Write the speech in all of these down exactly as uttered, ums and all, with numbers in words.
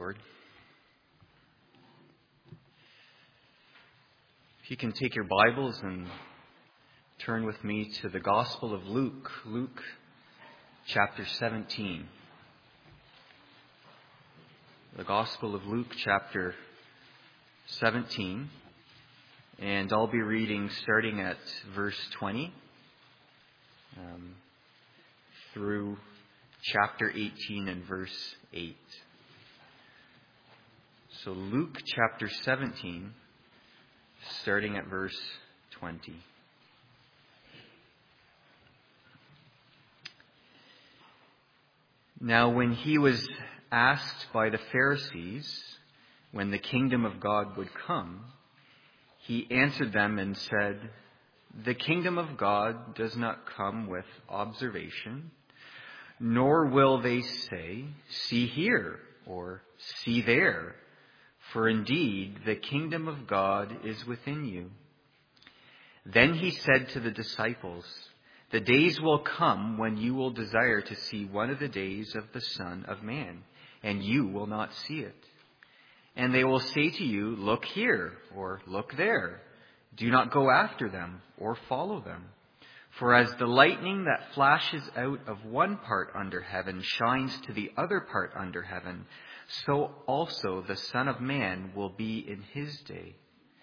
Lord. If you can take your Bibles and turn with me to the Gospel of Luke, Luke chapter seventeen. The Gospel of Luke chapter seventeen, and I'll be reading starting at verse twenty um, through chapter eighteen and verse eight. So Luke chapter seventeen, starting at verse twenty. Now when he was asked by the Pharisees when the kingdom of God would come, he answered them and said, "The kingdom of God does not come with observation, nor will they say, 'See here,' or 'See there.' For indeed, the kingdom of God is within you." Then he said to the disciples, "The days will come when you will desire to see one of the days of the Son of Man, and you will not see it. And they will say to you, 'Look here,' or 'Look there.' Do not go after them or follow them. For as the lightning that flashes out of one part under heaven shines to the other part under heaven, so also the Son of Man will be in his day.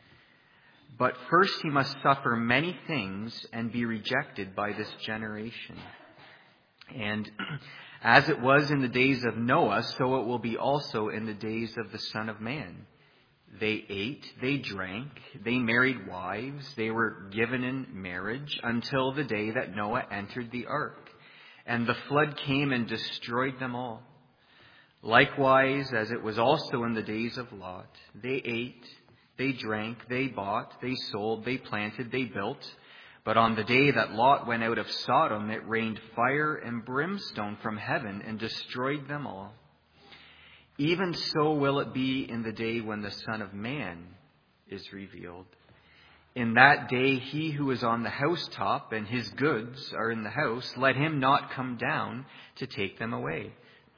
But first he must suffer many things and be rejected by this generation. And as it was in the days of Noah, so it will be also in the days of the Son of Man. They ate, they drank, they married wives, they were given in marriage until the day that Noah entered the ark, and the flood came and destroyed them all. Likewise, as it was also in the days of Lot, they ate, they drank, they bought, they sold, they planted, they built. But on the day that Lot went out of Sodom, it rained fire and brimstone from heaven and destroyed them all. Even so will it be in the day when the Son of Man is revealed. In that day, he who is on the housetop and his goods are in the house, let him not come down to take them away.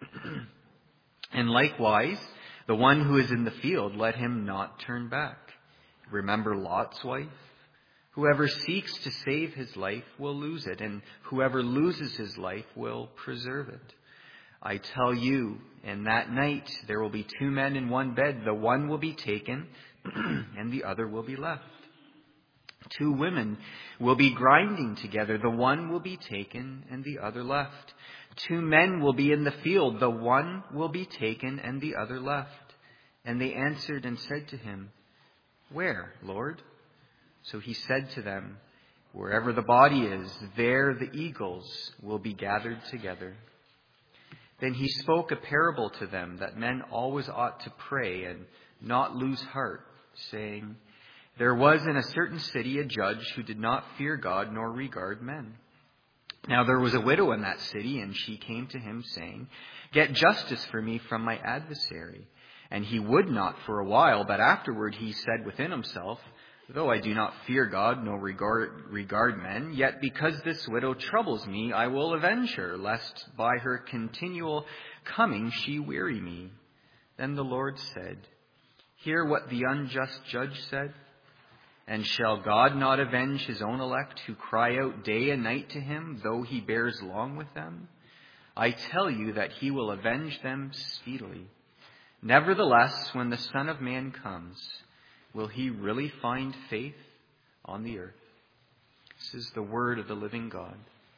And likewise, the one who is in the field, let him not turn back. Remember Lot's wife? Whoever seeks to save his life will lose it, and whoever loses his life will preserve it. I tell you, in that night there will be two men in one bed. The one will be taken, and the other will be left. Two women will be grinding together. The one will be taken, and the other left. Two men will be in the field. The one will be taken, and the other left. And they answered and said to him, "Where, Lord?" So he said to them, "Wherever the body is, there the eagles will be gathered together." Then he spoke a parable to them that men always ought to pray and not lose heart, saying, "There was in a certain city a judge who did not fear God nor regard men. Now there was a widow in that city, and she came to him, saying, 'Get justice for me from my adversary.' And he would not for a while, but afterward he said within himself, 'Though I do not fear God nor regard, regard men, yet because this widow troubles me, I will avenge her, lest by her continual coming she weary me.' Then the Lord said, 'Hear what the unjust judge said. And shall God not avenge his own elect who cry out day and night to him, though he bears long with them? I tell you that he will avenge them speedily. Nevertheless, when the Son of Man comes, will he really find faith on the earth?'" This is the word of the living God.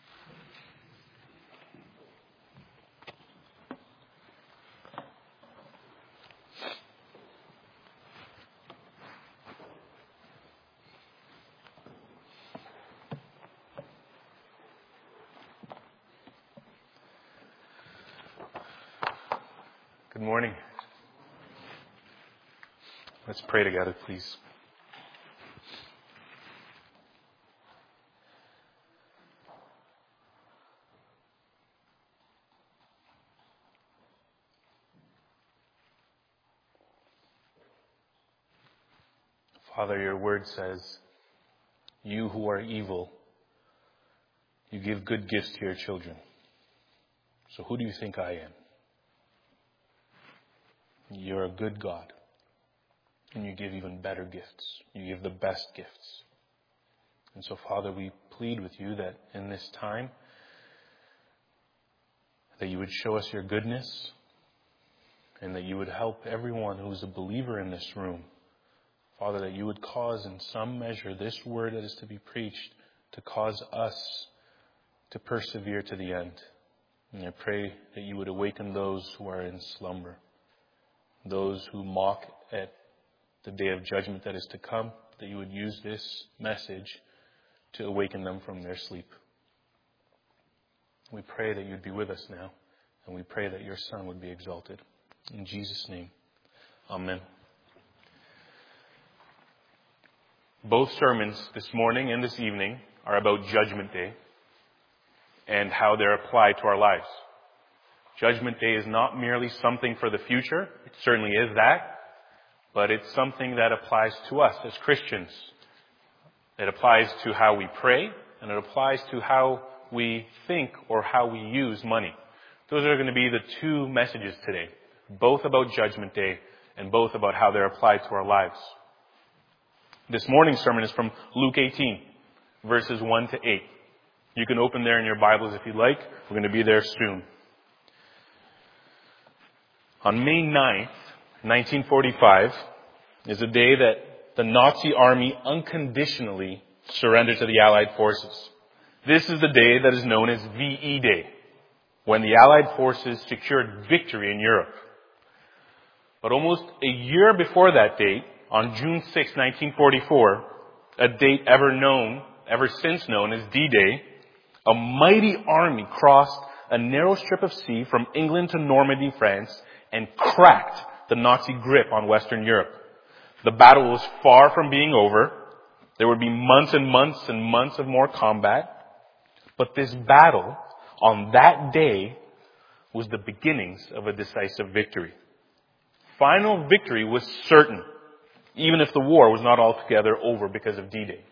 Good morning. Let's pray together, please. Father, your word says, "You who are evil, you give good gifts to your children." So who do you think I am? You're a good God. And you give even better gifts. You give the best gifts. And so, Father, we plead with you that in this time, that you would show us your goodness, and that you would help everyone who is a believer in this room. Father, that you would cause in some measure this word that is to be preached to cause us to persevere to the end. And I pray that you would awaken those who are in slumber, those who mock at the day of judgment that is to come, that you would use this message to awaken them from their sleep. We pray that you'd be with us now, and we pray that your Son would be exalted. In Jesus' name, amen. Both sermons this morning and this evening are about Judgment Day and how they're applied to our lives. Judgment Day is not merely something for the future. It certainly is that. But it's something that applies to us as Christians. It applies to how we pray, and it applies to how we think or how we use money. Those are going to be the two messages today, both about Judgment Day and both about how they're applied to our lives. This morning's sermon is from Luke eighteen, verses one to eight. You can open there in your Bibles if you like. We're going to be there soon. On May ninth, nineteen forty-five, is a day that the Nazi army unconditionally surrendered to the Allied forces. This is the day that is known as V E Day, when the Allied forces secured victory in Europe. But almost a year before that date, on June sixth, nineteen forty-four, a date ever known, ever since known as D-Day, a mighty army crossed a narrow strip of sea from England to Normandy, France, and cracked the Nazi grip on Western Europe. The battle was far from being over. There would be months and months and months of more combat. But this battle, on that day, was the beginnings of a decisive victory. Final victory was certain, even if the war was not altogether over because of D-Day.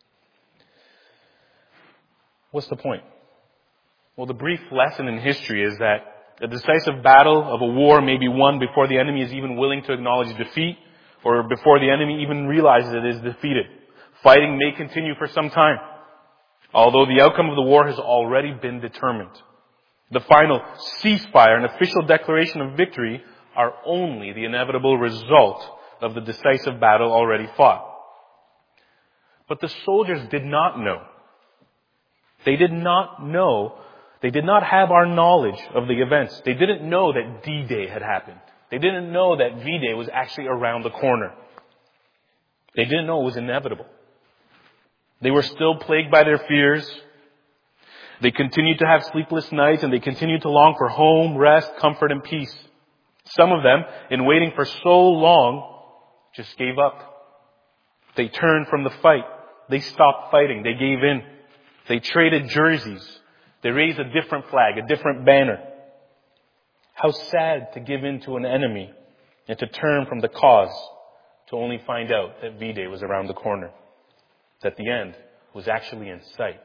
What's the point? Well, the brief lesson in history is that a decisive battle of a war may be won before the enemy is even willing to acknowledge defeat, or before the enemy even realizes it is defeated. Fighting may continue for some time, although the outcome of the war has already been determined. The final ceasefire and official declaration of victory are only the inevitable result of the decisive battle already fought. But the soldiers did not know. They did not know. They did not have our knowledge of the events. They didn't know that D-Day had happened. They didn't know that V-Day was actually around the corner. They didn't know it was inevitable. They were still plagued by their fears. They continued to have sleepless nights, and they continued to long for home, rest, comfort, and peace. Some of them, in waiting for so long, just gave up. They turned from the fight. They stopped fighting. They gave in. They traded jerseys. They raised a different flag, a different banner. How sad to give in to an enemy and to turn from the cause to only find out that V-Day was around the corner, that the end was actually in sight.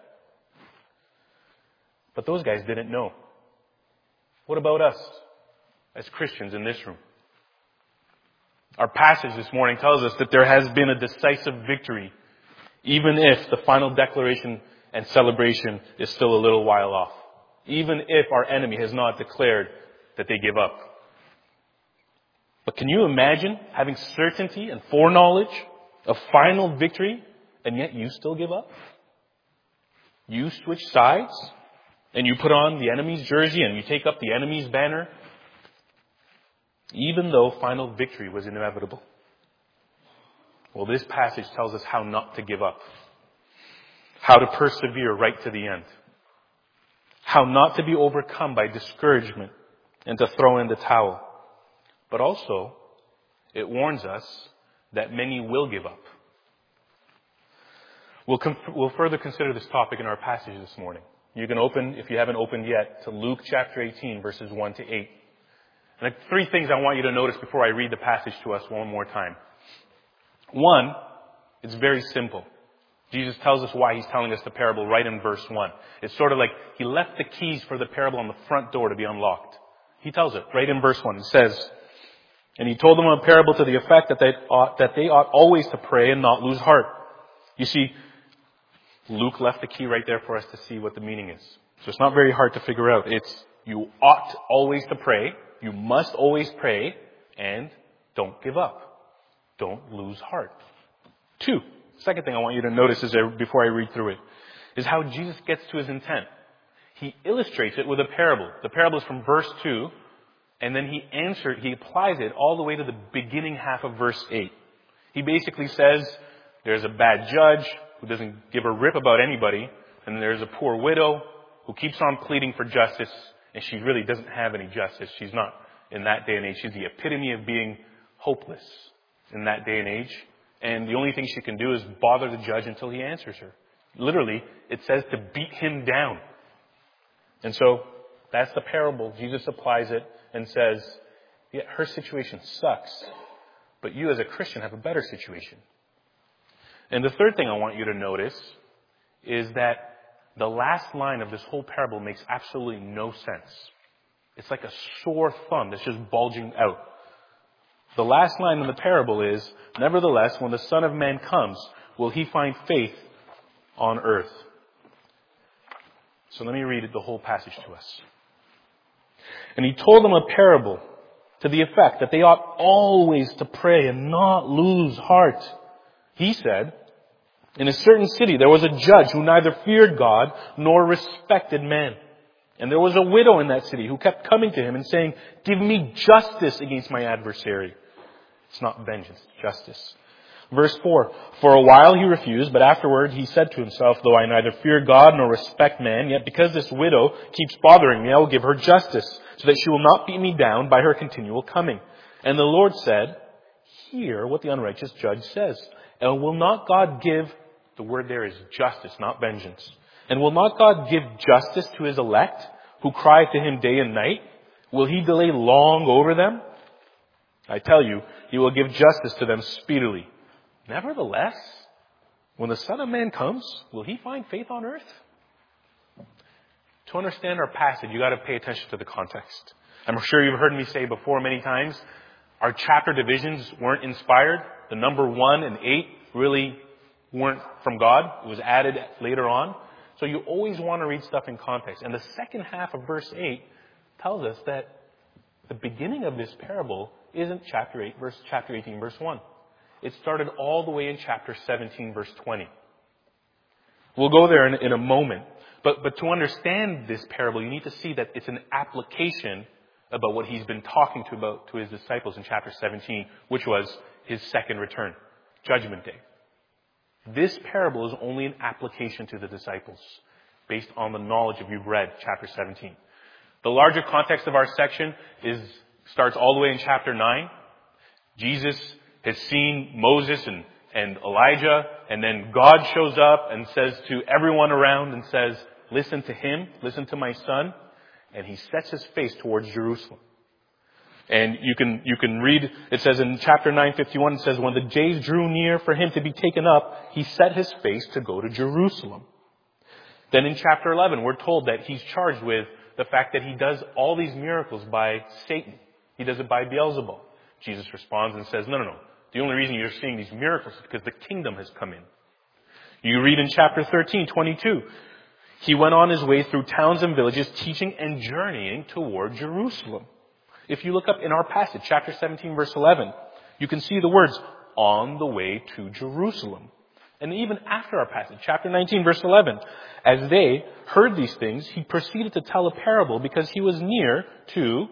But those guys didn't know. What about us as Christians in this room? Our passage this morning tells us that there has been a decisive victory, even if the final declaration and celebration is still a little while off. Even if our enemy has not declared that they give up. But can you imagine having certainty and foreknowledge of final victory, and yet you still give up? You switch sides, and you put on the enemy's jersey, and you take up the enemy's banner, even though final victory was inevitable. Well, this passage tells us how not to give up. How to persevere right to the end. How not to be overcome by discouragement and to throw in the towel. But also, it warns us that many will give up. We'll, com- we'll further consider this topic in our passage this morning. You can open, if you haven't opened yet, to Luke chapter eighteen, verses one to eight. And three things I want you to notice before I read the passage to us one more time. One, it's very simple. Jesus tells us why he's telling us the parable right in verse one. It's sort of like he left the keys for the parable on the front door to be unlocked. He tells it right in verse one. He says, And he told them a parable to the effect that they ought, that they ought always to pray and not lose heart. You see, Luke left the key right there for us to see what the meaning is. So it's not very hard to figure out. It's you ought always to pray, you must always pray, and don't give up. Don't lose heart. Two, second thing I want you to notice is there, before I read through it, is how Jesus gets to his intent. He illustrates it with a parable. The parable is from verse two, and then he answers, he applies it all the way to the beginning half of verse eight. He basically says, there's a bad judge who doesn't give a rip about anybody, and then there's a poor widow who keeps on pleading for justice, and she really doesn't have any justice. She's not, in that day and age, she's the epitome of being hopeless in that day and age. And the only thing she can do is bother the judge until he answers her. Literally, it says to beat him down. And so, that's the parable. Jesus applies it and says, yeah, her situation sucks, but you as a Christian have a better situation. And the third thing I want you to notice is that the last line of this whole parable makes absolutely no sense. It's like a sore thumb that's just bulging out. The last line in the parable is, nevertheless, when the Son of Man comes, will he find faith on earth? So let me read the whole passage to us. And he told them a parable to the effect that they ought always to pray and not lose heart. He said, in a certain city there was a judge who neither feared God nor respected man. And there was a widow in that city who kept coming to him and saying, give me justice against my adversary. It's not vengeance, it's justice. Verse four, for a while he refused, but afterward he said to himself, though I neither fear God nor respect man, yet because this widow keeps bothering me, I will give her justice, so that she will not beat me down by her continual coming. And the Lord said, hear what the unrighteous judge says. And will not God give, the word there is justice, not vengeance. And will not God give justice to his elect, who cry to him day and night? Will he delay long over them? I tell you, he will give justice to them speedily. Nevertheless, when the Son of Man comes, will he find faith on earth? To understand our passage, you got to pay attention to the context. I'm sure you've heard me say before many times, our chapter divisions weren't inspired. The number one and eight really weren't from God. It was added later on. So you always want to read stuff in context. And the second half of verse eight tells us that the beginning of this parable isn't chapter eight, verse chapter eighteen, verse one. It started all the way in chapter seventeen, verse twenty. We'll go there in, in a moment. But, but to understand this parable, you need to see that it's an application about what he's been talking to about to his disciples in chapter seventeen, which was his second return, Judgment Day. This parable is only an application to the disciples based on the knowledge of you've read chapter seventeen. The larger context of our section is starts all the way in chapter nine. Jesus has seen Moses and, and Elijah, and then God shows up and says to everyone around and says, listen to him, listen to my son. And he sets his face towards Jerusalem. And you can, you can read, it says in chapter nine fifty-one, it says, when the days drew near for him to be taken up, he set his face to go to Jerusalem. Then in chapter eleven, we're told that he's charged with the fact that he does all these miracles by Satan. He does it by Beelzebub. Jesus responds and says, no, no, no. The only reason you're seeing these miracles is because the kingdom has come in. You read in chapter thirteen, twenty-two, he went on his way through towns and villages, teaching and journeying toward Jerusalem. If you look up in our passage, chapter seventeen, verse eleven, you can see the words, on the way to Jerusalem. And even after our passage, chapter nineteen, verse eleven, as they heard these things, he proceeded to tell a parable because he was near to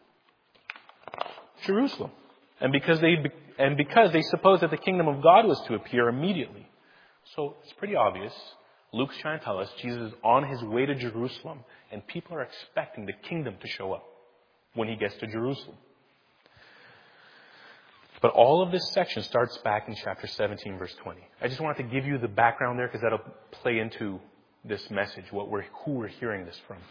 Jerusalem. And because they, and because they supposed that the kingdom of God was to appear immediately. So it's pretty obvious. Luke's trying to tell us Jesus is on his way to Jerusalem, and people are expecting the kingdom to show up when he gets to Jerusalem. But all of this section starts back in chapter seventeen, verse twenty. I just wanted to give you the background there because that'll play into this message, what we're, who we're hearing this from.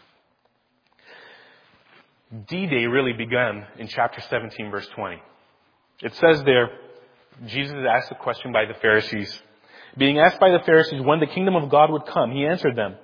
D-Day really began in chapter seventeen, verse twenty. It says there, Jesus is asked a question by the Pharisees. Being asked by the Pharisees when the kingdom of God would come, he answered them,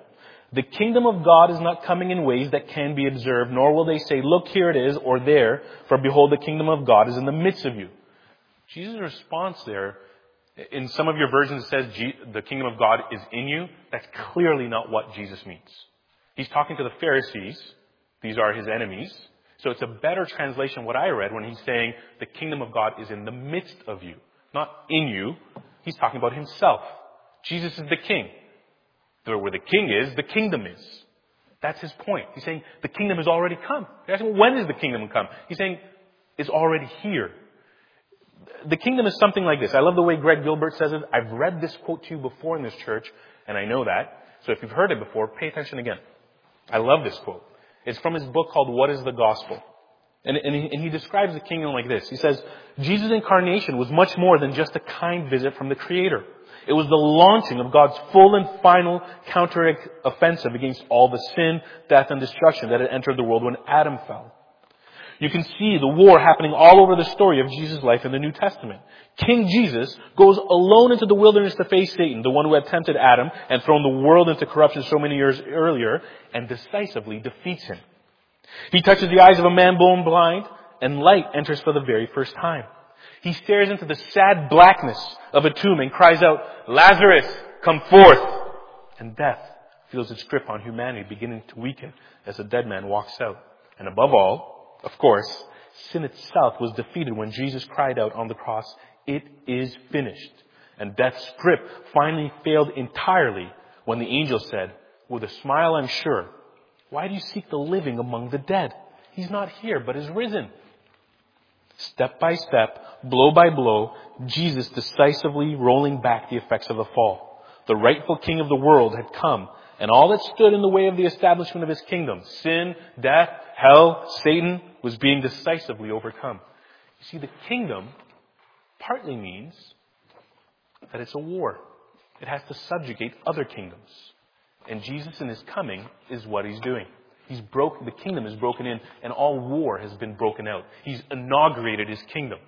The kingdom of God is not coming in ways that can be observed, nor will they say, look, here it is, or there, for behold, the kingdom of God is in the midst of you. Jesus' response there, in some of your versions it says the kingdom of God is in you. That's clearly not what Jesus means. He's talking to the Pharisees. These are his enemies. So it's a better translation what I read when he's saying the kingdom of God is in the midst of you, not in you. He's talking about himself. Jesus is the king. Where the king is, the kingdom is. That's his point. He's saying the kingdom has already come. They're asking, when is the kingdom come? He's saying it's already here. The kingdom is something like this. I love the way Greg Gilbert says it. I've read this quote to you before in this church, and I know that. So if you've heard it before, pay attention again. I love this quote. It's from his book called What is the Gospel? And, and, he, and he describes the kingdom like this. He says, Jesus' incarnation was much more than just a kind visit from the Creator. It was the launching of God's full and final counter-offensive against all the sin, death, and destruction that had entered the world when Adam fell. You can see the war happening all over the story of Jesus' life in the New Testament. King Jesus goes alone into the wilderness to face Satan, the one who had tempted Adam and thrown the world into corruption so many years earlier, and decisively defeats him. He touches the eyes of a man born blind, and light enters for the very first time. He stares into the sad blackness of a tomb and cries out, Lazarus, come forth! And death feels its grip on humanity beginning to weaken as the dead man walks out. And above all, of course, sin itself was defeated when Jesus cried out on the cross, it is finished. And death's grip finally failed entirely when the angel said, with a smile I'm sure, why do you seek the living among the dead? He's not here, but is risen. Step by step, blow by blow, Jesus decisively rolling back the effects of the fall. The rightful king of the world had come, and all that stood in the way of the establishment of his kingdom, sin, death, hell, Satan, was being decisively overcome. You see, the kingdom partly means that it's a war. It has to subjugate other kingdoms. And Jesus in his coming is what he's doing. He's broken, the kingdom is broken in, and all war has been broken out. He's inaugurated his kingdom.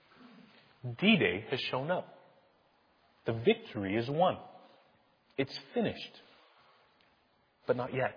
D-Day has shown up. The victory is won. It's finished. But not yet.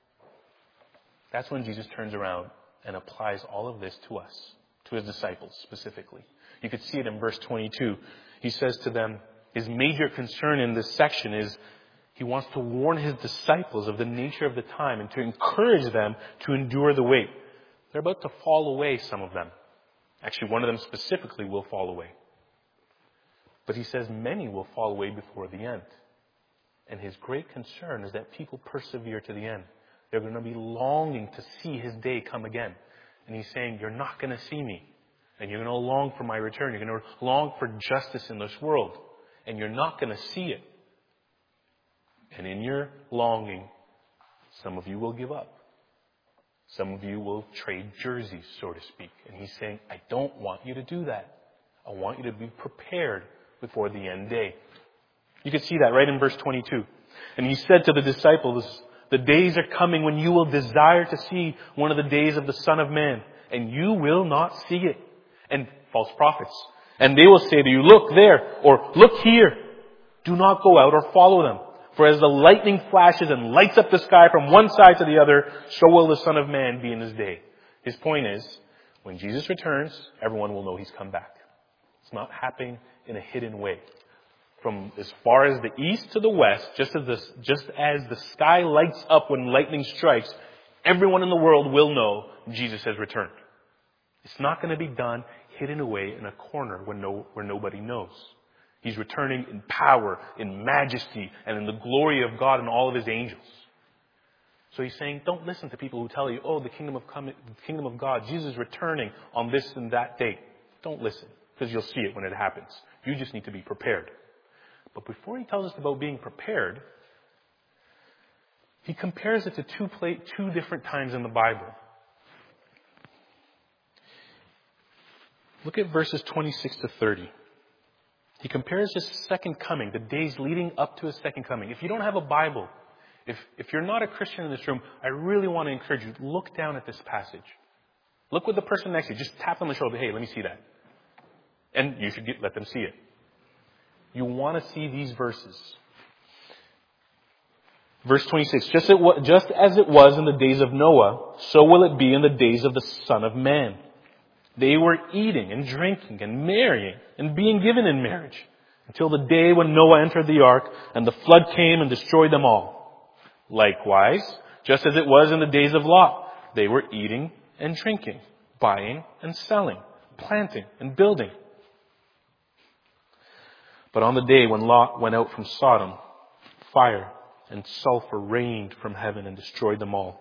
That's when Jesus turns around and applies all of this to us, to his disciples specifically. You could see it in verse twenty-two. He says to them, his major concern in this section is he wants to warn his disciples of the nature of the time and to encourage them to endure the wait. They're about to fall away, some of them. Actually, one of them specifically will fall away. But he says many will fall away before the end. And his great concern is that people persevere to the end. They're going to be longing to see his day come again. And he's saying, you're not going to see me. And you're going to long for my return. You're going to long for justice in this world. And you're not going to see it. And in your longing, some of you will give up. Some of you will trade jerseys, so to speak. And he's saying, I don't want you to do that. I want you to be prepared before the end day. You can see that right in verse twenty-two. And he said to the disciples, the days are coming when you will desire to see one of the days of the Son of Man, and you will not see it. And false prophets. And they will say to you, look there, or look here. Do not go out or follow them. For as the lightning flashes and lights up the sky from one side to the other, so will the Son of Man be in his day. His point is, when Jesus returns, everyone will know he's come back. It's not happening in a hidden way. From as far as the east to the west, just as the, just as the sky lights up when lightning strikes, everyone in the world will know Jesus has returned. It's not going to be done hidden away in a corner where, no, where nobody knows. He's returning in power, in majesty, and in the glory of God and all of his angels. So he's saying, don't listen to people who tell you, oh, the kingdom of, the kingdom of God, Jesus is returning on this and that date. Don't listen, because you'll see it when it happens. You just need to be prepared. But before he tells us about being prepared, he compares it to two, play, two different times in the Bible. Look at verses twenty-six to thirty. He compares his second coming, the days leading up to his second coming. If you don't have a Bible, if, if you're not a Christian in this room, I really want to encourage you, look down at this passage. Look with the person next to you. Just tap on the shoulder. Hey, let me see that. And you should get, let them see it. You want to see these verses. Verse twenty-six, just, it wa- just as it was in the days of Noah, so will it be in the days of the Son of Man. They were eating and drinking and marrying and being given in marriage until the day when Noah entered the ark and the flood came and destroyed them all. Likewise, just as it was in the days of Lot, they were eating and drinking, buying and selling, planting and building. But on the day when Lot went out from Sodom, fire and sulfur rained from heaven and destroyed them all.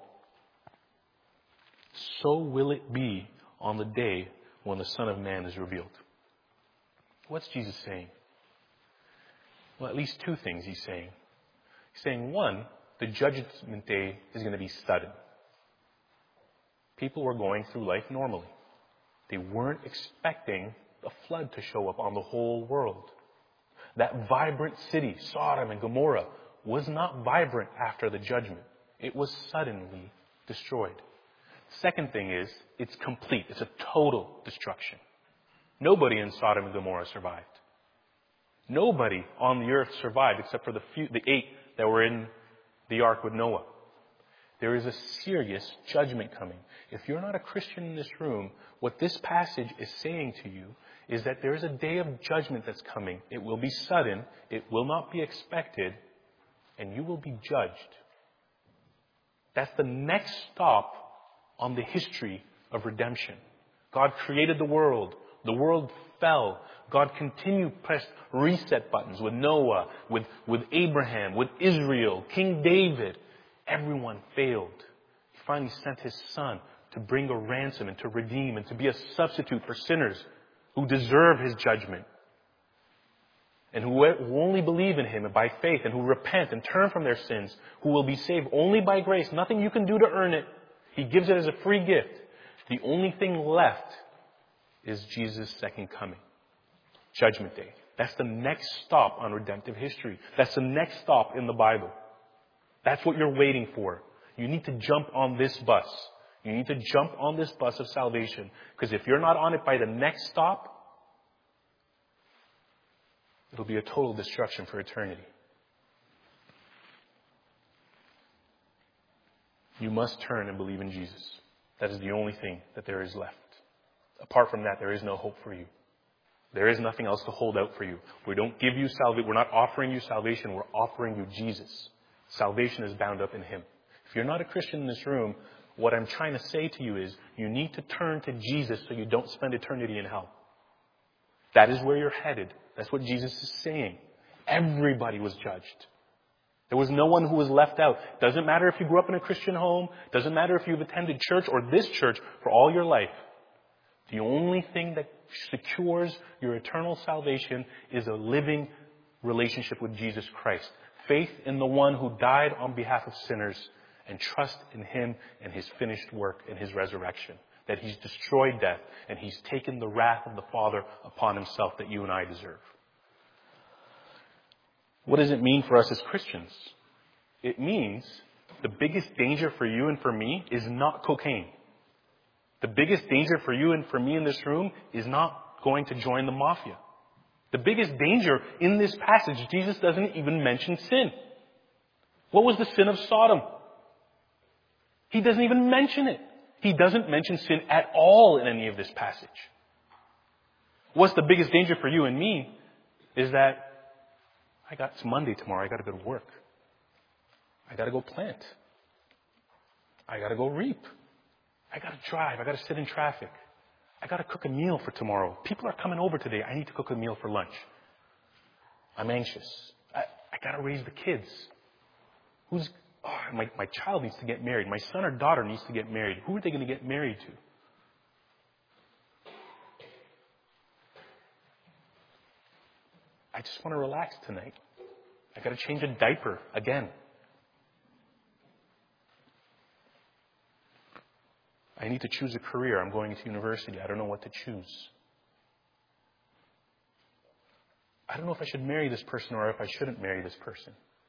So will it be on the day when the Son of Man is revealed. What's Jesus saying? Well, at least two things he's saying. He's saying, one, the judgment day is going to be sudden. People were going through life normally. They weren't expecting a flood to show up on the whole world. That vibrant city, Sodom and Gomorrah, was not vibrant after the judgment. It was suddenly destroyed. Second thing is, it's complete. It's a total destruction. Nobody in Sodom and Gomorrah survived. Nobody on the earth survived except for the few, the eight that were in the ark with Noah. There is a serious judgment coming. If you're not a Christian in this room, what this passage is saying to you is that there is a day of judgment that's coming. It will be sudden. It will not be expected. And you will be judged. That's the next stop on the history of redemption. God created the world. The world fell. God continued pressed reset buttons with Noah, with, with Abraham, with Israel, King David. Everyone failed. He finally sent his son to bring a ransom and to redeem and to be a substitute for sinners who deserve his judgment. And who only believe in him by faith and who repent and turn from their sins, who will be saved only by grace. Nothing you can do to earn it. He gives it as a free gift. The only thing left is Jesus' second coming. Judgment Day. That's the next stop on redemptive history. That's the next stop in the Bible. That's what you're waiting for. You need to jump on this bus. You need to jump on this bus of salvation. Because if you're not on it by the next stop, it'll be a total destruction for eternity. You must turn and believe in Jesus. That is the only thing that there is left. Apart from that, there is no hope for you. There is nothing else to hold out for you. We don't give you salvation. We're not offering you salvation. We're offering you Jesus. Salvation is bound up in Him. If you're not a Christian in this room, what I'm trying to say to you is you need to turn to Jesus so you don't spend eternity in hell. That is where you're headed. That's what Jesus is saying. Everybody was judged. There was no one who was left out. Doesn't matter if you grew up in a Christian home. Doesn't matter if you've attended church or this church for all your life. The only thing that secures your eternal salvation is a living relationship with Jesus Christ. Faith in the one who died on behalf of sinners and trust in Him and His finished work and His resurrection. That He's destroyed death and He's taken the wrath of the Father upon Himself that you and I deserve. What does it mean for us as Christians? It means the biggest danger for you and for me is not cocaine. The biggest danger for you and for me in this room is not going to join the mafia. The biggest danger in this passage, Jesus doesn't even mention sin. What was the sin of Sodom? He doesn't even mention it. He doesn't mention sin at all in any of this passage. What's the biggest danger for you and me is that I got, it's Monday tomorrow, I got to go to work. I got to go plant. I got to go reap. I got to drive. I got to sit in traffic. I got to cook a meal for tomorrow. People are coming over today. I need to cook a meal for lunch. I'm anxious. I, I got to raise the kids. Who's, oh, my, my child needs to get married. My son or daughter needs to get married. Who are they going to get married to? I just want to relax tonight. I got to change a diaper again. I need to choose a career. I'm going to university. I don't know what to choose. I don't know if I should marry this person or if I shouldn't marry this person.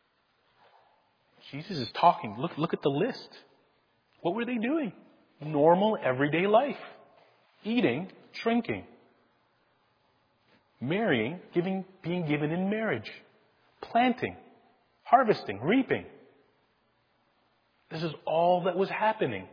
Jesus is talking. Look, look at the list. What were they doing? Normal, everyday life. Eating, drinking. Marrying, giving, being given in marriage. Planting, harvesting, reaping. This is all that was happening.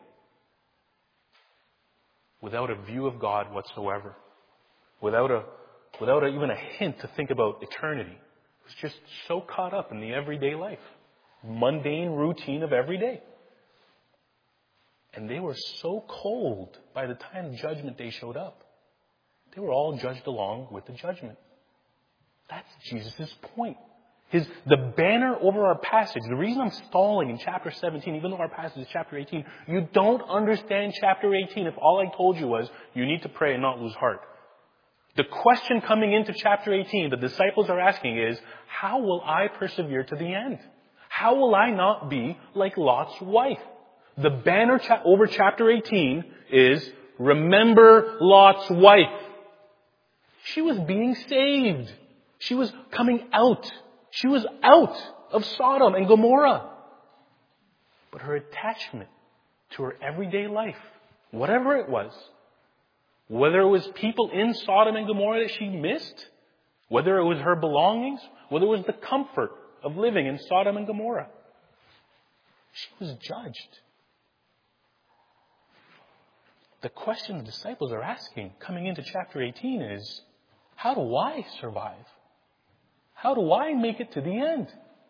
Without a view of God whatsoever. Without a, without a, even a hint to think about eternity. It was just so caught up in the everyday life. Mundane routine of every day. And they were so cold by the time Judgment Day showed up. They were all judged along with the judgment. That's Jesus' point. His, the banner over our passage, the reason I'm stalling in chapter seventeen, even though our passage is chapter eighteen, you don't understand chapter eighteen if all I told you was, you need to pray and not lose heart. The question coming into chapter eighteen, the disciples are asking is, how will I persevere to the end? How will I not be like Lot's wife? The banner cha- over chapter eighteen is, remember Lot's wife. She was being saved. She was coming out. She was out of Sodom and Gomorrah. But her attachment to her everyday life, whatever it was, whether it was people in Sodom and Gomorrah that she missed, whether it was her belongings, whether it was the comfort of living in Sodom and Gomorrah, she was judged. The question the disciples are asking coming into chapter eighteen is, how do I survive? How do I make it to the end?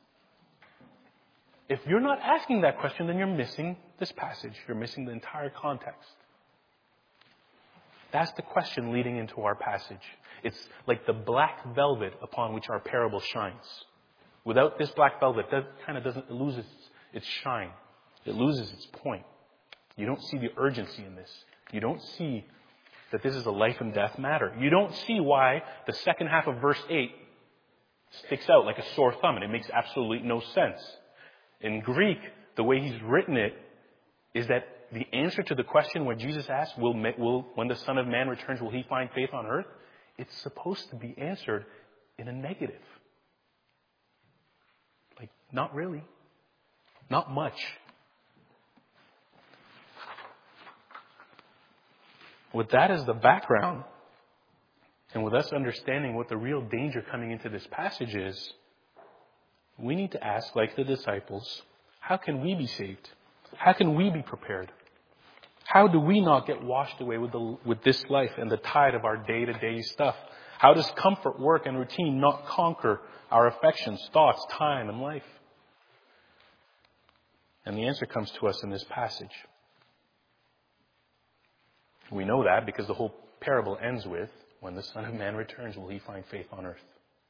If you're not asking that question, then you're missing this passage. You're missing the entire context. That's the question leading into our passage. It's like the black velvet upon which our parable shines. Without this black velvet, that kind of doesn't, it loses its shine. It loses its point. You don't see the urgency in this. You don't see that this is a life and death matter. You don't see why the second half of verse eight sticks out like a sore thumb, and it makes absolutely no sense. In Greek, the way he's written it is that the answer to the question when Jesus asked, will, will, when the Son of Man returns, will he find faith on earth? It's supposed to be answered in a negative. Like, not really. Not much. With that as the background, and with us understanding what the real danger coming into this passage is, we need to ask, like the disciples, how can we be saved? How can we be prepared? How do we not get washed away with, the, with this life and the tide of our day-to-day stuff? How does comfort, work, and routine not conquer our affections, thoughts, time, and life? And the answer comes to us in this passage. We know that because the whole parable ends with, when the Son of Man returns, will he find faith on earth?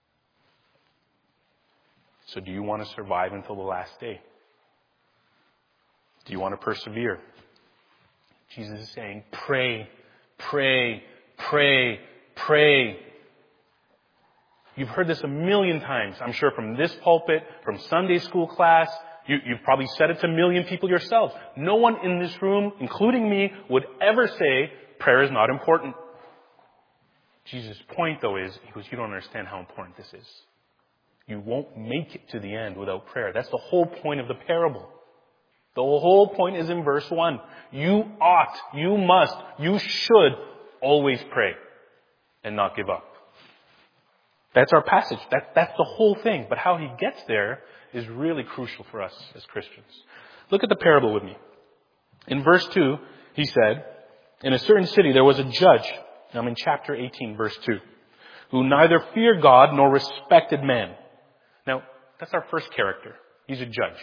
So do you want to survive until the last day? Do you want to persevere? Jesus is saying, pray, pray, pray, pray. You've heard this a million times, I'm sure, from this pulpit, from Sunday school class. You, you've probably said it to a million people yourselves. No one in this room, including me, would ever say prayer is not important. Jesus' point, though, is, he goes, you don't understand how important this is. You won't make it to the end without prayer. That's the whole point of the parable. The whole point is in verse one. You ought, you must, you should always pray and not give up. That's our passage. That, that's the whole thing. But how he gets there is really crucial for us as Christians. Look at the parable with me. In verse two, he said, in a certain city there was a judge, I'm in chapter eighteen, verse two, who neither feared God nor respected man. Now, that's our first character. He's a judge.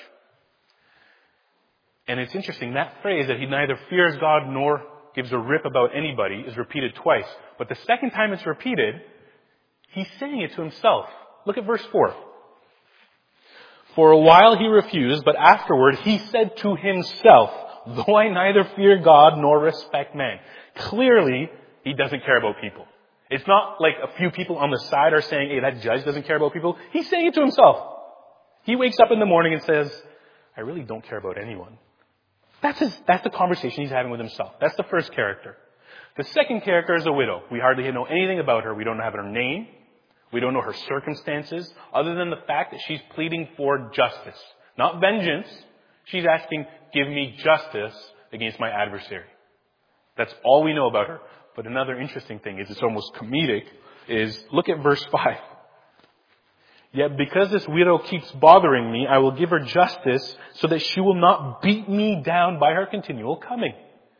And it's interesting, that phrase that he neither fears God nor gives a rip about anybody is repeated twice. But the second time it's repeated, he's saying it to himself. Look at verse four. For a while he refused, but afterward he said to himself, though I neither fear God nor respect man. Clearly, he doesn't care about people. It's not like a few people on the side are saying, hey, that judge doesn't care about people. He's saying it to himself. He wakes up in the morning and says, I really don't care about anyone. That's his, that's the conversation he's having with himself. That's the first character. The second character is a widow. We hardly know anything about her. We don't have her name. We don't know her circumstances, other than the fact that she's pleading for justice. Not vengeance. She's asking, give me justice against my adversary. That's all we know about her. But another interesting thing is, it's almost comedic, is look at verse five. Yet because this widow keeps bothering me, I will give her justice so that she will not beat me down by her continual coming.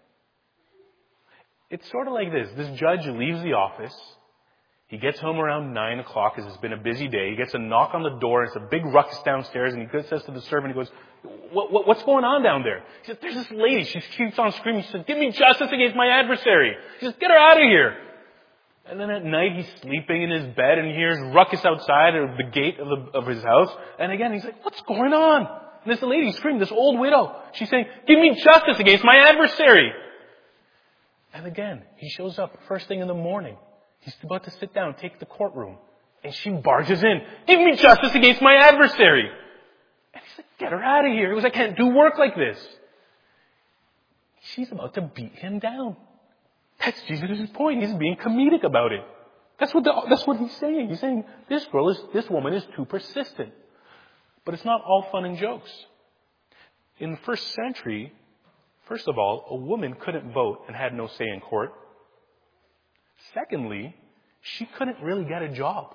It's sort of like this. This judge leaves the office. He gets home around nine o'clock because it's been a busy day. He gets a knock on the door. It's a big ruckus downstairs. And he says to the servant, he goes, what, what, what's going on down there? He says, there's this lady. She keeps on screaming. She says, give me justice against my adversary. He says, get her out of here. And then at night he's sleeping in his bed and he hears ruckus outside of the gate of, the, of his house. And again he's like, what's going on? And this lady screaming, this old widow. She's saying, give me justice against my adversary. And again, he shows up first thing in the morning. He's about to sit down, take the courtroom. And she barges in. Give me justice against my adversary. And he's like, get her out of here. He goes, I can't do work like this. She's about to beat him down. That's Jesus' point. He's being comedic about it. That's what the, that's what he's saying. He's saying, this girl is, this woman is too persistent. But it's not all fun and jokes. In the first century, first of all, a woman couldn't vote and had no say in court. Secondly, she couldn't really get a job.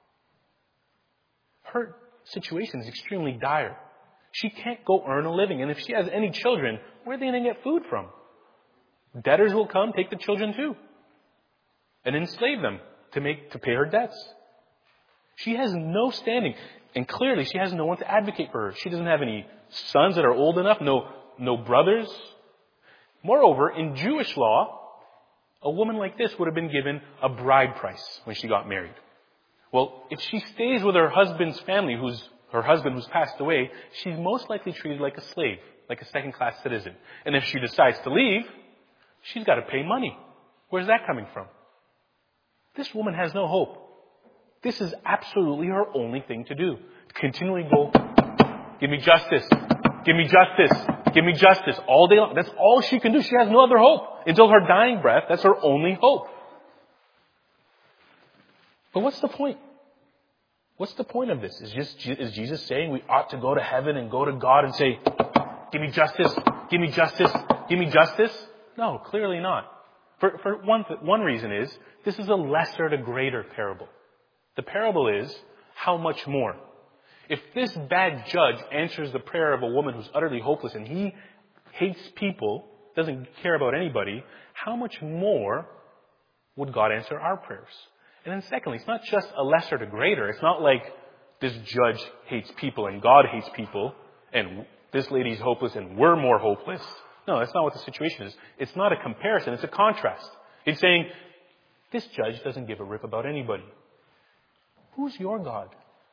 Her situation is extremely dire. She can't go earn a living. And if she has any children, where are they going to get food from? Debtors will come, take the children too, and enslave them to make, to pay her debts. She has no standing. And clearly she has no one to advocate for her. She doesn't have any sons that are old enough, no, no brothers. Moreover, in Jewish law, a woman like this would have been given a bride price when she got married. Well, if she stays with her husband's family, who's her husband who's passed away, she's most likely treated like a slave, like a second-class citizen. And if she decides to leave, she's got to pay money. Where's that coming from? This woman has no hope. This is absolutely her only thing to do. Continually go, give me justice, give me justice, give me justice all day long. That's all she can do. She has no other hope. Until her dying breath, that's her only hope. But what's the point? What's the point of this? Is, just, is Jesus saying we ought to go to heaven and go to God and say, give me justice, give me justice, give me justice? No, clearly not. For, for one, one reason is, this is a lesser to greater parable. The parable is, how much more? If this bad judge answers the prayer of a woman who's utterly hopeless and he hates people, doesn't care about anybody, how much more would God answer our prayers? And then secondly, it's not just a lesser to greater. It's not like this judge hates people and God hates people and this lady's hopeless and we're more hopeless. No, that's not what the situation is. It's not a comparison. It's a contrast. It's saying, this judge doesn't give a rip about anybody. Who's your God?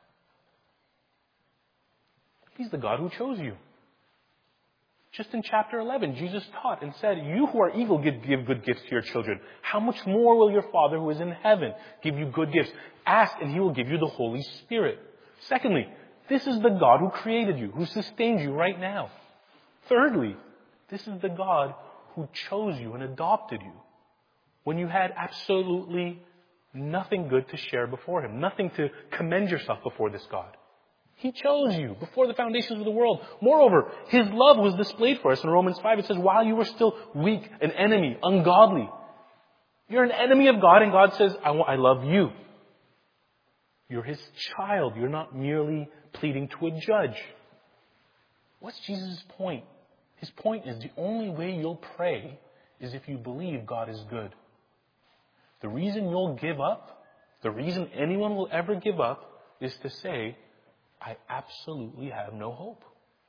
He's the God who chose you. Just in chapter eleven, Jesus taught and said, you who are evil give, give good gifts to your children. How much more will your Father who is in heaven give you good gifts? Ask and He will give you the Holy Spirit. Secondly, this is the God who created you, who sustains you right now. Thirdly, this is the God who chose you and adopted you when you had absolutely nothing good to share before Him, nothing to commend yourself before this God. He chose you before the foundations of the world. Moreover, His love was displayed for us in Romans five. It says, while you were still weak, an enemy, ungodly. You're an enemy of God and God says, I, want, I love you. You're His child. You're not merely pleading to a judge. What's Jesus' point? His point is the only way you'll pray is if you believe God is good. The reason you'll give up, the reason anyone will ever give up is to say, I absolutely have no hope.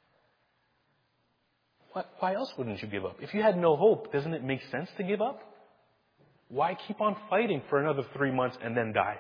Why, why else wouldn't you give up? If you had no hope, doesn't it make sense to give up? Why keep on fighting for another three months and then die?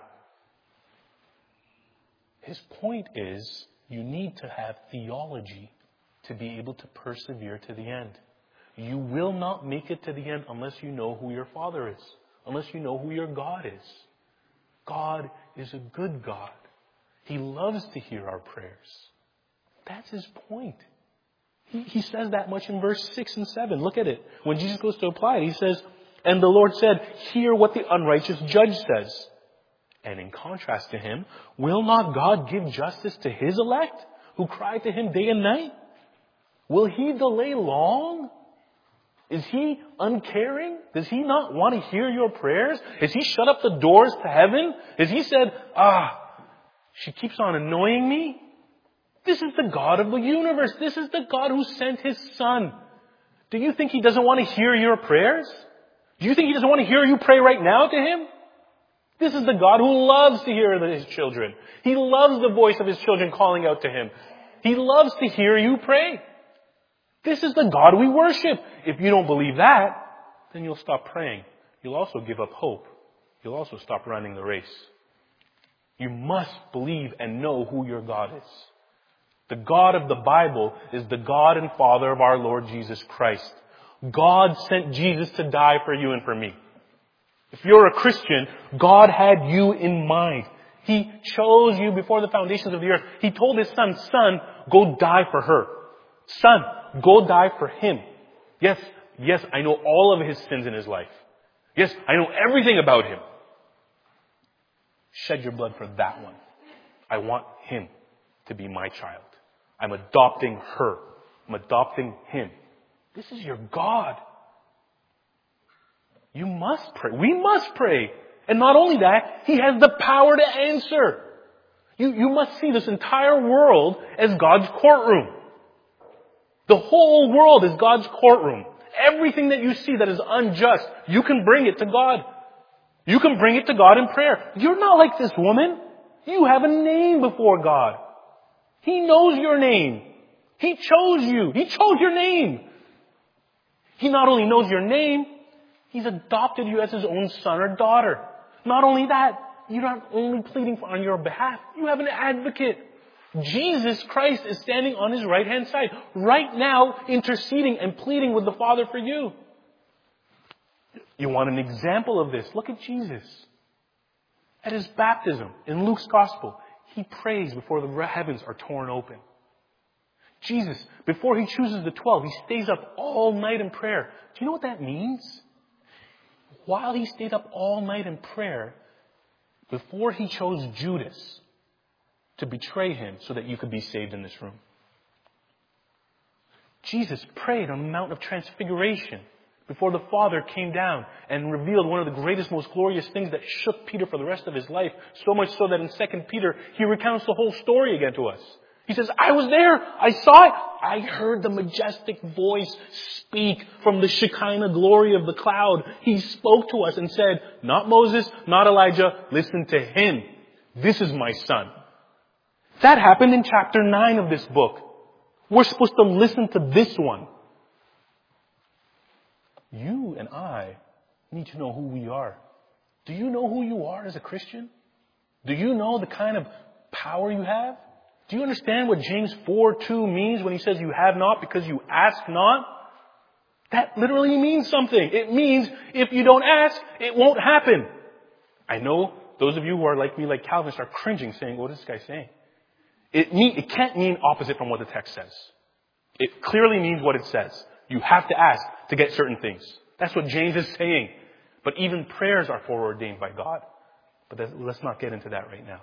His point is, you need to have theology to be able to persevere to the end. You will not make it to the end unless you know who your Father is, unless you know who your God is. God is a good God. He loves to hear our prayers. That's His point. He, he says that much in verse six and seven. Look at it. When Jesus goes to apply it, He says, and the Lord said, hear what the unrighteous judge says. And in contrast to him, will not God give justice to His elect who cry to Him day and night? Will He delay long? Is He uncaring? Does He not want to hear your prayers? Has He shut up the doors to heaven? Has He said, ah, She keeps on annoying me. This is the God of the universe. This is the God who sent His Son. Do you think He doesn't want to hear your prayers? Do you think He doesn't want to hear you pray right now to Him? This is the God who loves to hear His children. He loves the voice of His children calling out to Him. He loves to hear you pray. This is the God we worship. If you don't believe that, then you'll stop praying. You'll also give up hope. You'll also stop running the race. You must believe and know who your God is. The God of the Bible is the God and Father of our Lord Jesus Christ. God sent Jesus to die for you and for me. If you're a Christian, God had you in mind. He chose you before the foundations of the earth. He told His Son, Son, go die for her. Son, go die for him. Yes, yes, I know all of his sins in his life. Yes, I know everything about him. Shed your blood for that one. I want him to be my child. I'm adopting her. I'm adopting him. This is your God. You must pray. We must pray. And not only that, He has the power to answer. You, you must see this entire world as God's courtroom. The whole world is God's courtroom. Everything that you see that is unjust, you can bring it to God. You can bring it to God in prayer. You're not like this woman. You have a name before God. He knows your name. He chose you. He chose your name. He not only knows your name, He's adopted you as His own son or daughter. Not only that, you're not only pleading on your behalf, you have an advocate. Jesus Christ is standing on His right-hand side, right now, interceding and pleading with the Father for you. You want an example of this? Look at Jesus. At His baptism, in Luke's Gospel, He prays before the heavens are torn open. Jesus, before He chooses the twelve, He stays up all night in prayer. Do you know what that means? While He stayed up all night in prayer, before He chose Judas to betray Him so that you could be saved in this room. Jesus prayed on the Mount of Transfiguration before the Father came down and revealed one of the greatest, most glorious things that shook Peter for the rest of his life. So much so that in Second Peter, he recounts the whole story again to us. He says, I was there. I saw it. I heard the majestic voice speak from the Shekinah glory of the cloud. He spoke to us and said, not Moses, not Elijah. Listen to him. This is my son. That happened in chapter nine of this book. We're supposed to listen to this one. You and I need to know who we are. Do you know who you are as a Christian? Do you know the kind of power you have? Do you understand what James four two means when he says you have not because you ask not? That literally means something. It means if you don't ask, it won't happen. I know those of you who are like me, like Calvinists, are cringing saying, what is this guy saying? It, mean, it can't mean opposite from what the text says. It clearly means what it says. You have to ask to get certain things. That's what James is saying. But even prayers are foreordained by God. But that, let's not get into that right now.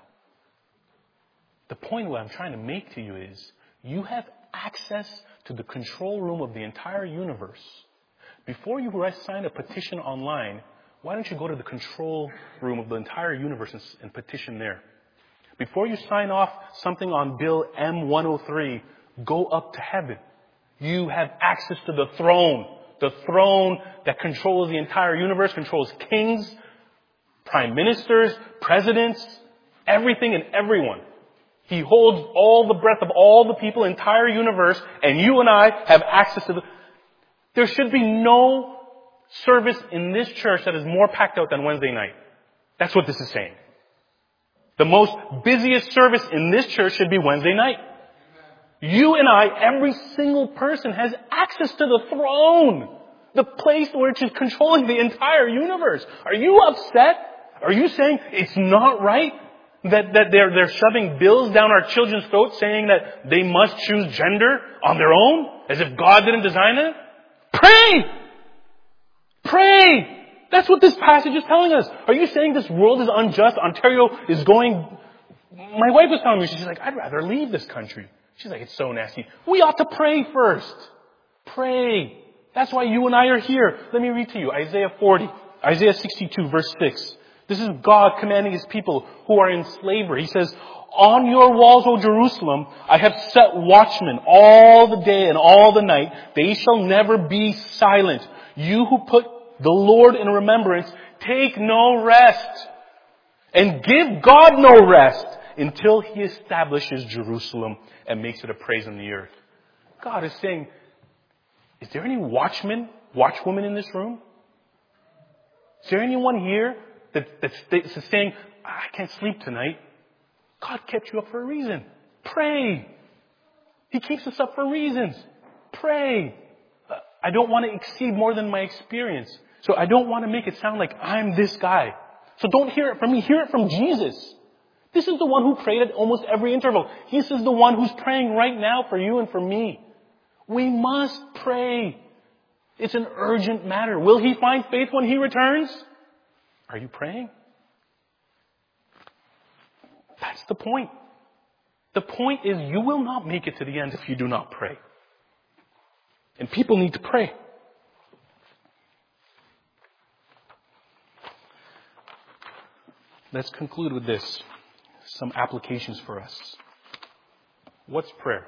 The point what I'm trying to make to you is you have access to the control room of the entire universe. Before you sign a petition online, why don't you go to the control room of the entire universe and, and petition there? Before you sign off something on Bill M one oh three, go up to heaven. You have access to the throne. The throne that controls the entire universe, controls kings, prime ministers, presidents, everything and everyone. He holds all the breath of all the people, entire universe, and you and I have access to the... There should be no service in this church that is more packed out than Wednesday night. That's what this is saying. The most busiest service in this church should be Wednesday night. You and I, every single person has access to the throne. The place which is controlling the entire universe. Are you upset? Are you saying it's not right that, that they're, they're shoving bills down our children's throats saying that they must choose gender on their own as if God didn't design it? Pray! Pray! That's what this passage is telling us. Are you saying this world is unjust? Ontario is going... My wife was telling me, she's like, I'd rather leave this country. She's like, it's so nasty. We ought to pray first. Pray. That's why you and I are here. Let me read to you Isaiah forty. Isaiah sixty-two, verse six. This is God commanding His people who are in slavery. He says, on your walls, O Jerusalem, I have set watchmen all the day and all the night. They shall never be silent. You who put the Lord in remembrance, take no rest. And give God no rest until He establishes Jerusalem and makes it a praise in the earth. God is saying, is there any watchmen, watchwomen in this room? Is there anyone here that, that's, that's saying, I can't sleep tonight? God kept you up for a reason. Pray. He keeps us up for reasons. Pray. Uh, I don't want to exceed more than my experience. So I don't want to make it sound like I'm this guy. So don't hear it from me. Hear it from Jesus. This is the one who prayed at almost every interval. This is the one who's praying right now for you and for me. We must pray. It's an urgent matter. Will He find faith when He returns? Are you praying? That's the point. The point is you will not make it to the end if you do not pray. And people need to pray. Let's conclude with this. Some applications for us. What's prayer?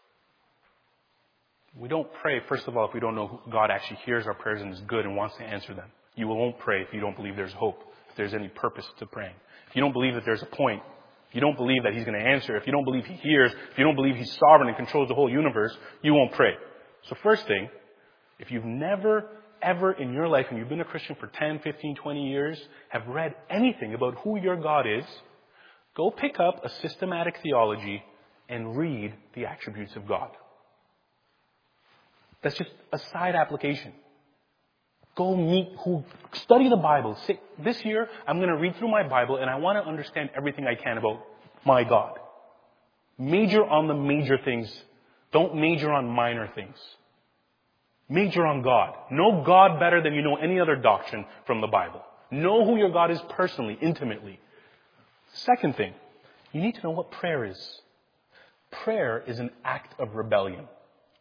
We don't pray, first of all, if we don't know God actually hears our prayers and is good and wants to answer them. You won't pray if you don't believe there's hope, if there's any purpose to praying. If you don't believe that there's a point, if you don't believe that He's going to answer, if you don't believe He hears, if you don't believe He's sovereign and controls the whole universe, you won't pray. So first thing, if you've never, ever in your life, and you've been a Christian for ten, fifteen, twenty years, have read anything about who your God is, go pick up a systematic theology and read the attributes of God. That's just a side application. Go meet who, study the Bible. Say, this year, I'm going to read through my Bible and I want to understand everything I can about my God. Major on the major things. Don't major on minor things. Major on God. Know God better than you know any other doctrine from the Bible. Know who your God is personally, intimately. Second thing, you need to know what prayer is. Prayer is an act of rebellion.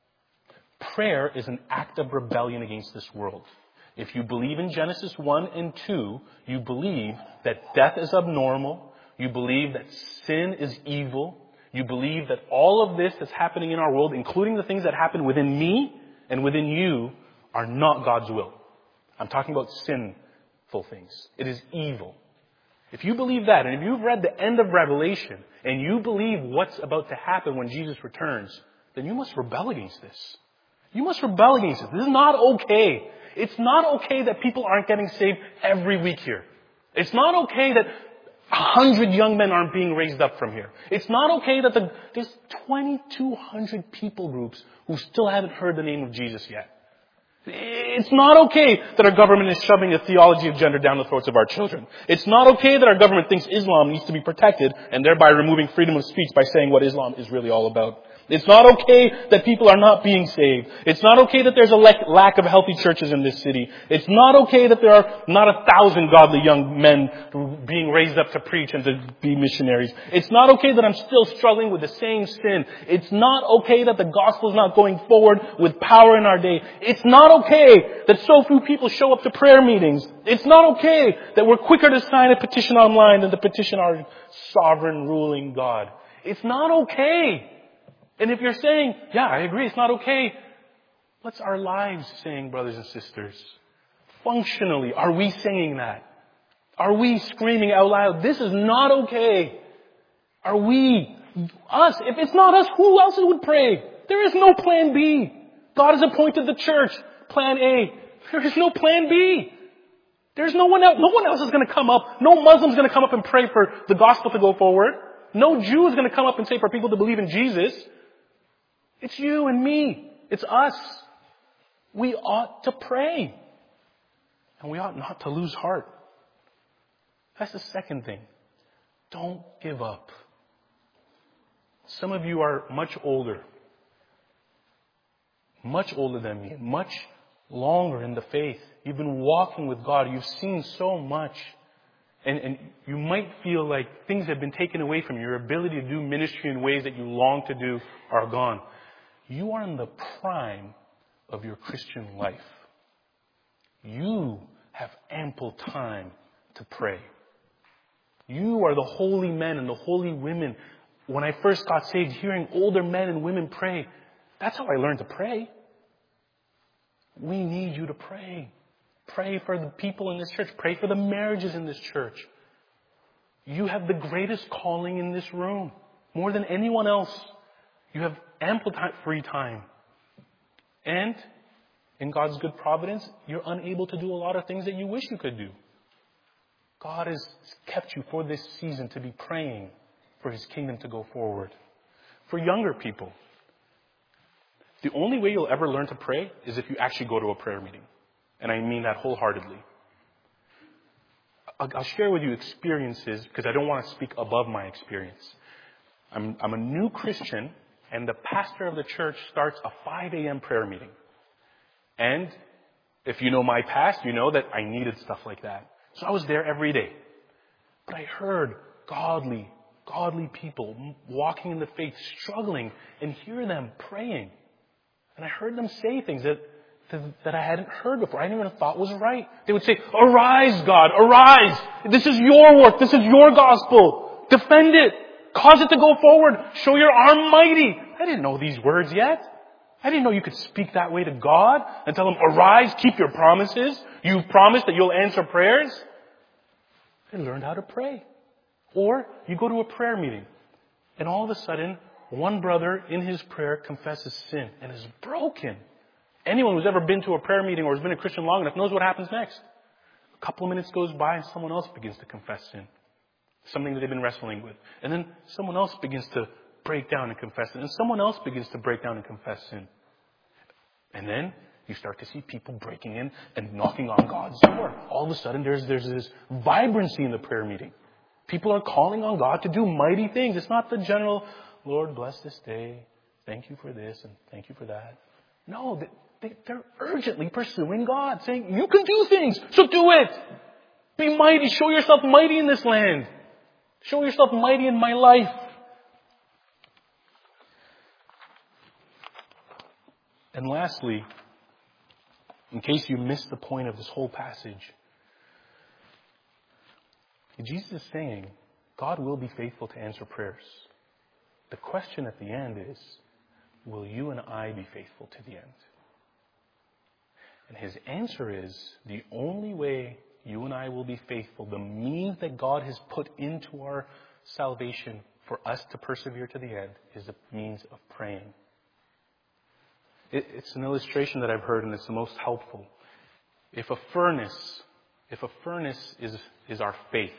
Prayer is an act of rebellion against this world. If you believe in Genesis one and two, you believe that death is abnormal. You believe that sin is evil. You believe that all of this that's happening in our world, including the things that happen within me and within you, are not God's will. I'm talking about sinful things. It is evil. If you believe that, and if you've read the end of Revelation, and you believe what's about to happen when Jesus returns, then you must rebel against this. You must rebel against it. This is not okay. It's not okay that people aren't getting saved every week here. It's not okay that a hundred young men aren't being raised up from here. It's not okay that the, there's twenty-two hundred people groups who still haven't heard the name of Jesus yet. It's not okay that our government is shoving a theology of gender down the throats of our children. It's not okay that our government thinks Islam needs to be protected and thereby removing freedom of speech by saying what Islam is really all about. It's not okay that people are not being saved. It's not okay that there's a lack of healthy churches in this city. It's not okay that there are not a thousand godly young men being raised up to preach and to be missionaries. It's not okay that I'm still struggling with the same sin. It's not okay that the gospel is not going forward with power in our day. It's not okay that so few people show up to prayer meetings. It's not okay that we're quicker to sign a petition online than to petition our sovereign ruling God. It's not okay. And if you're saying, yeah, I agree, it's not okay, what's our lives saying, brothers and sisters? Functionally, are we saying that? Are we screaming out loud, this is not okay? Are we, us, if it's not us, who else would pray? There is no plan B. God has appointed the church, plan A. There is no plan B. There's no one else, no one else is going to come up, no Muslim's going to come up and pray for the gospel to go forward. No Jew is going to come up and say for people to believe in Jesus. It's you and me. It's us. We ought to pray. And we ought not to lose heart. That's the second thing. Don't give up. Some of you are much older. Much older than me. Much longer in the faith. You've been walking with God. You've seen so much. And, and you might feel like things have been taken away from you. Your ability to do ministry in ways that you long to do are gone. You are in the prime of your Christian life. You have ample time to pray. You are the holy men and the holy women. When I first got saved, hearing older men and women pray, that's how I learned to pray. We need you to pray. Pray for the people in this church. Pray for the marriages in this church. You have the greatest calling in this room. More than anyone else. You have ample time, free time. And in God's good providence, you're unable to do a lot of things that you wish you could do. God has kept you for this season to be praying for His kingdom to go forward. For younger people, the only way you'll ever learn to pray is if you actually go to a prayer meeting. And I mean that wholeheartedly. I'll share with you experiences because I don't want to speak above my experience. I'm, I'm a new Christian, and the pastor of the church starts a five a.m. prayer meeting. And if you know my past, you know that I needed stuff like that. So I was there every day. But I heard godly, godly people walking in the faith, struggling, and hear them praying. And I heard them say things that, that, that I hadn't heard before. I never thought was right. They would say, "Arise, God, arise. This is your work. This is your gospel. Defend it. Cause it to go forward. Show your arm mighty." I didn't know these words yet. I didn't know you could speak that way to God and tell Him, "Arise, keep your promises. You've promised that you'll answer prayers." I learned how to pray. Or you go to a prayer meeting and all of a sudden one brother in his prayer confesses sin and is broken. Anyone who's ever been to a prayer meeting or has been a Christian long enough knows what happens next. A couple of minutes goes by and someone else begins to confess sin. Something that they've been wrestling with. And then someone else begins to break down and confess sin. And someone else begins to break down and confess sin. And then you start to see people breaking in and knocking on God's door. All of a sudden there's, there's this vibrancy in the prayer meeting. People are calling on God to do mighty things. It's not the general, "Lord, bless this day. Thank you for this and thank you for that." No, they, they're urgently pursuing God, saying, "You can do things, so do it. Be mighty. Show yourself mighty in this land. Show yourself mighty in my life." And lastly, in case you missed the point of this whole passage, Jesus is saying God will be faithful to answer prayers. The question at the end is, will you and I be faithful to the end? And His answer is, the only way you and I will be faithful, the means that God has put into our salvation for us to persevere to the end, is the means of praying. It, it's an illustration that I've heard, and it's the most helpful. If a furnace, if a furnace is, is our faith,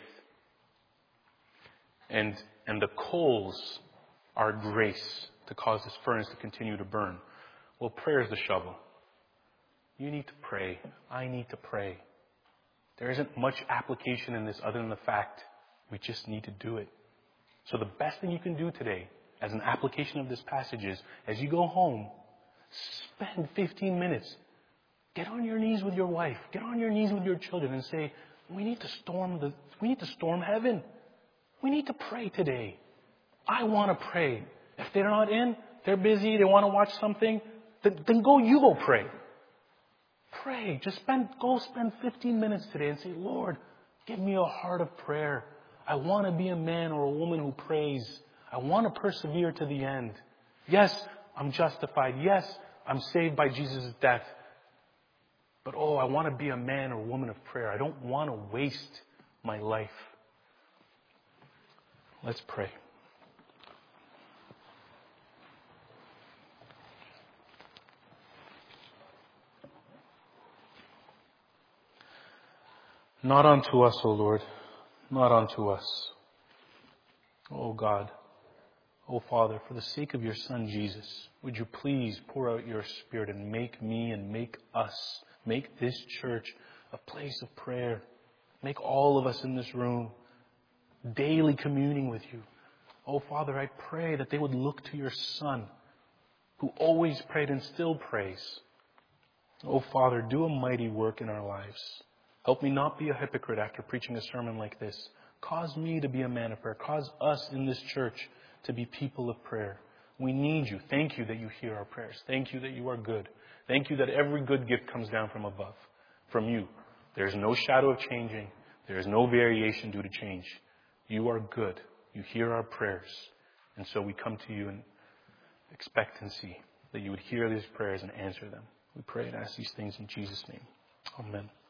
and, and the coals are grace to cause this furnace to continue to burn, well, prayer is the shovel. You need to pray. I need to pray. There isn't much application in this other than the fact we just need to do it. So the best thing you can do today as an application of this passage is, as you go home, spend fifteen minutes. Get on your knees with your wife. Get on your knees with your children and say, we need to storm the, we need to storm heaven. We need to pray today. I want to pray. If they're not in, they're busy, they want to watch something, then, then go, you go pray. Pray. Just spend, go spend fifteen minutes today and say, "Lord, give me a heart of prayer. I want to be a man or a woman who prays. I want to persevere to the end. Yes, I'm justified. Yes, I'm saved by Jesus' death. But oh, I want to be a man or woman of prayer. I don't want to waste my life." Let's pray. Not unto us, O Lord, not unto us. O God, O Father, for the sake of your Son Jesus, would you please pour out your Spirit and make me and make us, make this church a place of prayer. Make all of us in this room daily communing with you. Oh Father, I pray that they would look to your Son, who always prayed and still prays. Oh Father, do a mighty work in our lives. Help me not be a hypocrite after preaching a sermon like this. Cause me to be a man of prayer. Cause us in this church to be people of prayer. We need you. Thank you that you hear our prayers. Thank you that you are good. Thank you that every good gift comes down from above, from you. There is no shadow of changing. There is no variation due to change. You are good. You hear our prayers. And so we come to you in expectancy that you would hear these prayers and answer them. We pray and ask these things in Jesus' name. Amen.